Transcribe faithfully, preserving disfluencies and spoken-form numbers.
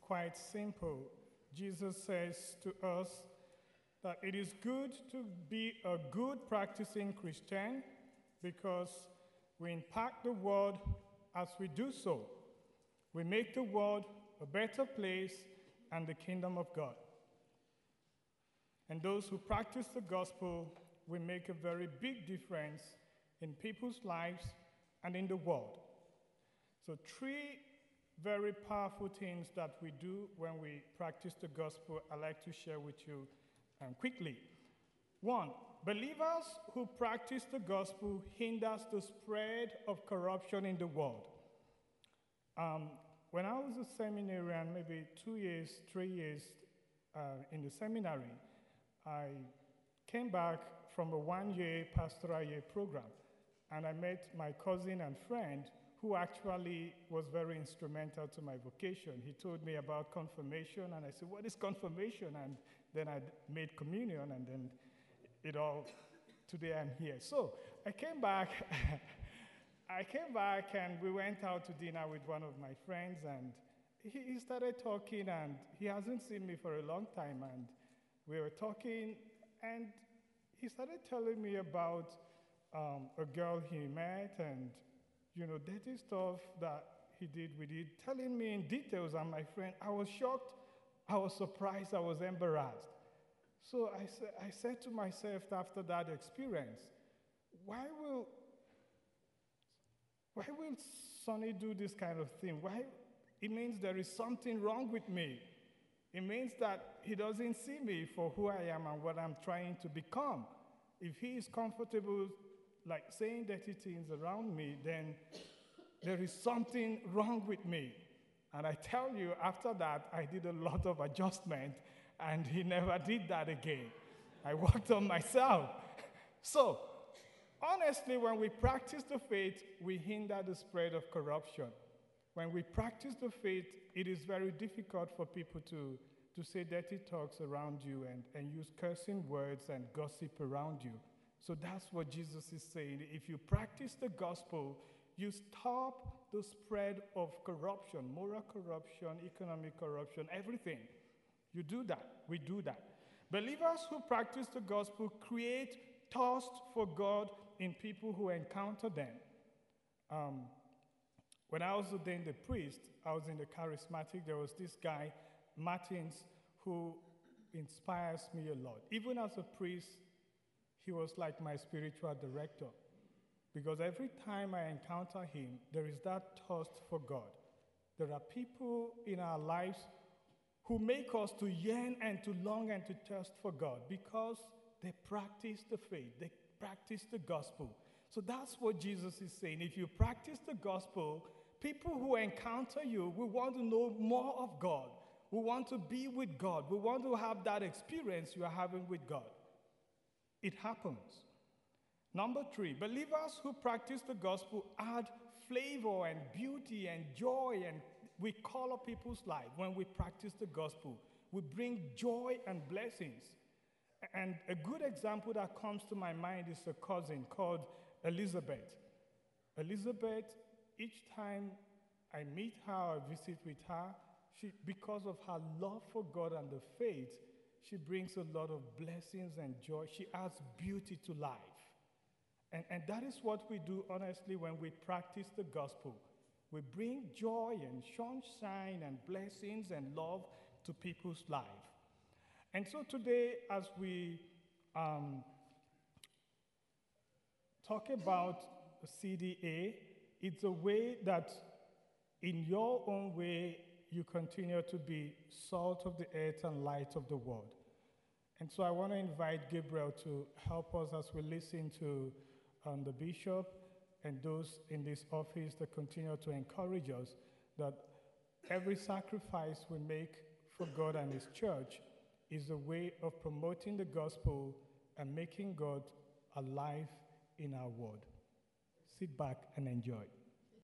quite simple. Jesus says to us that it is good to be a good practicing Christian because we impact the world as we do so. We make the world a better place and the kingdom of God. And those who practice the gospel will make a very big difference in people's lives and in the world. So three very powerful things that we do when we practice the gospel I'd like to share with you um, quickly. One, believers who practice the gospel hinders the spread of corruption in the world. Um, when I was a seminarian, maybe two years, three years uh, in the seminary, I came back from a one-year pastoral year program, and I met my cousin and friend who actually was very instrumental to my vocation. He told me about confirmation, and I said, what is confirmation? And then I made communion, and then it all, today I'm here. So I came back, I came back, and we went out to dinner with one of my friends, and he, he started talking, and he hasn't seen me for a long time, and we were talking, and he started telling me about um, a girl he met, and you know, dirty stuff that he did with it, telling me in details, and my friend, I was shocked, I was surprised, I was embarrassed. So I, sa- I said to myself after that experience, why will, why will Sonny do this kind of thing? Why? It means there is something wrong with me. It means that he doesn't see me for who I am and what I'm trying to become. If he is comfortable like saying dirty things around me, then there is something wrong with me. And I tell you, after that, I did a lot of adjustment, and he never did that again. I worked on myself. So, honestly, when we practice the faith, we hinder the spread of corruption. When we practice the faith, it is very difficult for people to, to say dirty talks around you and, and use cursing words and gossip around you. So that's what Jesus is saying. If you practice the gospel, you stop the spread of corruption, moral corruption, economic corruption, everything. You do that. We do that. Believers who practice the gospel create thirst for God in people who encounter them. Um, when I was ordained a priest, I was in the charismatic. There was this guy, Martins, who inspires me a lot. Even as a priest, he was like my spiritual director, because every time I encounter him, there is that thirst for God. There are people in our lives who make us to yearn and to long and to thirst for God because they practice the faith, they practice the gospel. So that's what Jesus is saying. If you practice the gospel, people who encounter you will want to know more of God. We want to be with God. We want to have that experience you are having with God. It happens. Number three, believers who practice the gospel add flavor and beauty and joy, and we color people's life when we practice the gospel. We bring joy and blessings. And a good example that comes to my mind is a cousin called Elizabeth. Elizabeth, each time I meet her or visit with her, she, because of her love for God and the faith, she brings a lot of blessings and joy. She adds beauty to life. And, and that is what we do, honestly, when we practice the gospel. We bring joy and sunshine and blessings and love to people's life. And so today, as we um, talk about C D A, it's a way that in your own way, you continue to be salt of the earth and light of the world. And so I want to invite Gabriel to help us as we listen to um, the bishop and those in this office that continue to encourage us that every sacrifice we make for God and his church is a way of promoting the gospel and making God alive in our world. Sit back and enjoy.